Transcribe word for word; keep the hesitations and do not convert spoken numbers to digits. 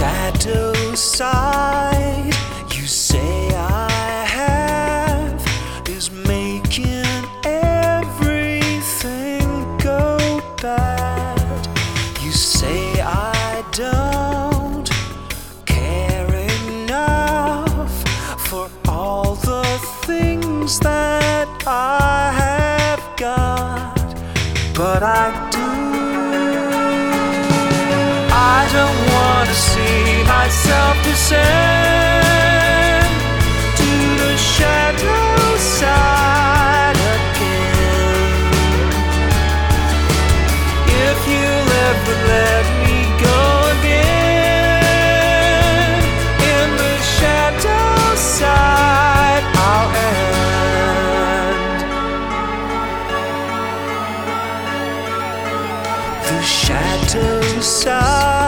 shadow side you say I have is making everything go bad. You say I don't care enough for all the things that I have got, but I do. I don't want to see myself descend to the shadow side again. If you'll ever let me go again, in the shadow side I'll end. The shadow side